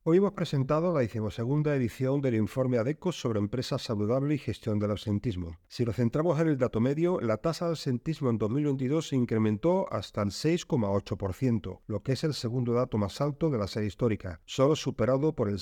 Hoy hemos presentado la 12ª edición del informe ADECO sobre empresa saludable y gestión del absentismo. Si nos centramos en el dato medio, la tasa de absentismo en 2022 se incrementó hasta el 6,8%, lo que es el segundo dato más alto de la serie histórica, solo superado por el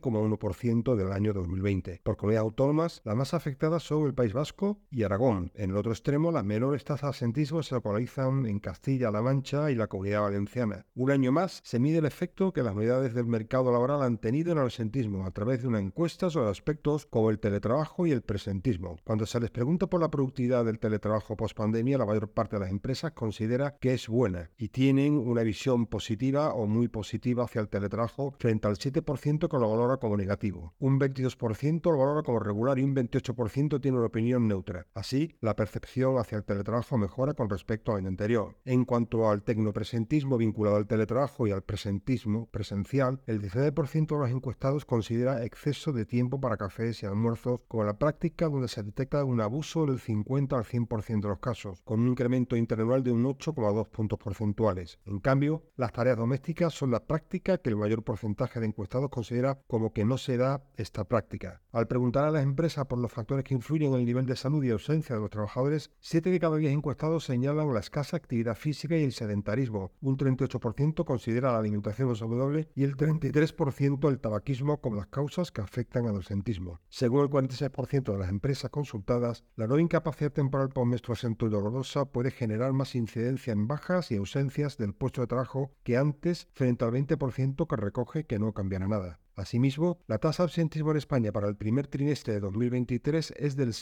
7,1% del año 2020. Por comunidades autónomas, las más afectadas son el País Vasco y Aragón. En el otro extremo, las menores tasas de absentismo se localizan en Castilla-La Mancha y la Comunidad Valenciana. Un año más se mide el efecto que las unidades del mercado laboral han tenido en el absentismo a través de una encuesta sobre aspectos como el teletrabajo y el presentismo. Cuando se les pregunta por la productividad del teletrabajo post-pandemia, la mayor parte de las empresas considera que es buena y tienen una visión positiva o muy positiva hacia el teletrabajo frente al 7% que lo valora como negativo. Un 22% lo valora como regular y un 28% tiene una opinión neutra. Así, la percepción hacia el teletrabajo mejora con respecto al año anterior. En cuanto al tecnopresentismo vinculado al teletrabajo y al presentismo presencial, el 19% de los encuestados considera exceso de tiempo para cafés y almuerzos como la práctica donde se detecta un abuso del 50 al 100% de los casos, con un incremento interanual de un 8,2 puntos porcentuales. En cambio, las tareas domésticas son la práctica que el mayor porcentaje de encuestados considera como que no se da esta práctica. Al preguntar a las empresas por los factores que influyen en el nivel de salud y ausencia de los trabajadores, 7 de cada 10 encuestados señalan la escasa actividad física y el sedentarismo. Un 38% considera la alimentación no saludable y el 33% el tabaquismo como las causas que afectan al ausentismo. Según el 46% de las empresas consultadas, la nueva incapacidad temporal por menstruación dolorosa puede generar más incidencia en bajas y ausencias del puesto de trabajo que antes, frente al 20% que recoge que no cambiará nada. Asimismo, la tasa de absentismo en España para el primer trimestre de 2023 es del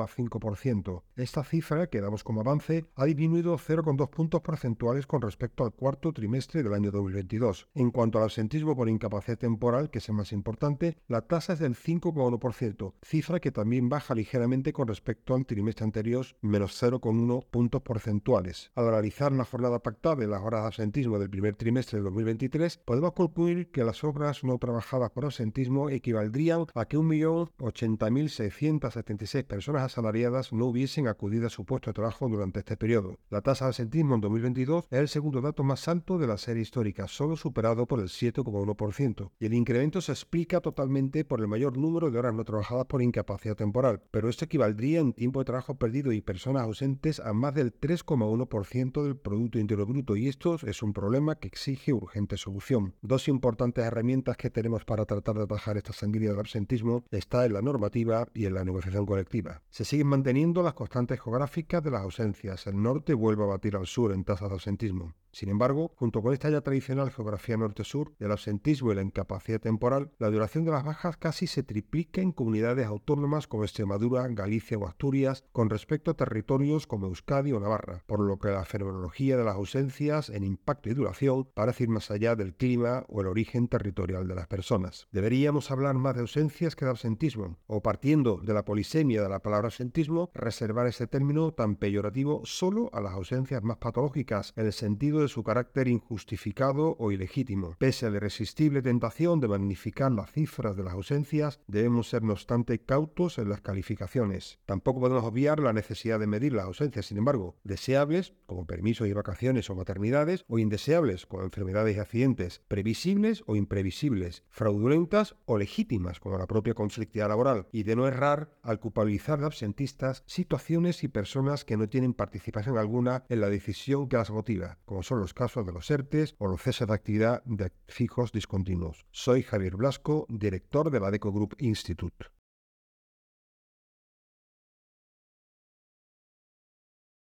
6,5%. Esta cifra, que damos como avance, ha disminuido 0,2 puntos porcentuales con respecto al cuarto trimestre del año 2022. En cuanto al absentismo por incapacidad temporal, que es el más importante, la tasa es del 5,1%, cifra que también baja ligeramente con respecto al trimestre anterior, menos 0,1 puntos porcentuales. Al analizar la jornada pactada y las horas de absentismo del primer trimestre de 2023, podemos concluir que las horas no trabajadas por absentismo equivaldrían a que 1.080.676 personas asalariadas no hubiesen acudido a su puesto de trabajo durante este periodo. La tasa de absentismo en 2022 es el segundo dato más alto de la serie histórica, solo superado por el 7,1%, y el incremento se explica totalmente por el mayor número de horas no trabajadas por incapacidad temporal, pero esto equivaldría en tiempo de trabajo perdido y personas ausentes a más del 3,1% del Producto Interior Bruto, y esto es un problema que exige urgente solución. Dos importantes herramientas que tenemos para tratar de atajar esta sangría del absentismo está en la normativa y en la negociación colectiva. Se siguen manteniendo las constantes geográficas de las ausencias. El norte vuelve a batir al sur en tasas de absentismo. Sin embargo, junto con esta ya tradicional geografía norte-sur del absentismo y la incapacidad temporal, la duración de las bajas casi se triplica en comunidades autónomas como Extremadura, Galicia o Asturias con respecto a territorios como Euskadi o Navarra, por lo que la fenomenología de las ausencias en impacto y duración parece ir más allá del clima o el origen territorial de las personas. ¿Deberíamos hablar más de ausencias que de absentismo? O partiendo de la polisemia de la palabra absentismo, reservar este término tan peyorativo solo a las ausencias más patológicas en el sentido de su carácter injustificado o ilegítimo. Pese a la irresistible tentación de magnificar las cifras de las ausencias, debemos ser no obstante cautos en las calificaciones. Tampoco podemos obviar la necesidad de medir las ausencias, sin embargo, deseables, como permisos y vacaciones o maternidades, o indeseables, como enfermedades y accidentes, previsibles o imprevisibles, fraudulentas o legítimas, como la propia conflictividad laboral, y de no errar al culpabilizar de absentistas situaciones y personas que no tienen participación alguna en la decisión que las motiva, como son los casos de los ERTEs o los ceses de actividad de fijos discontinuos. Soy Javier Blasco, director de la ADECO Group Institute.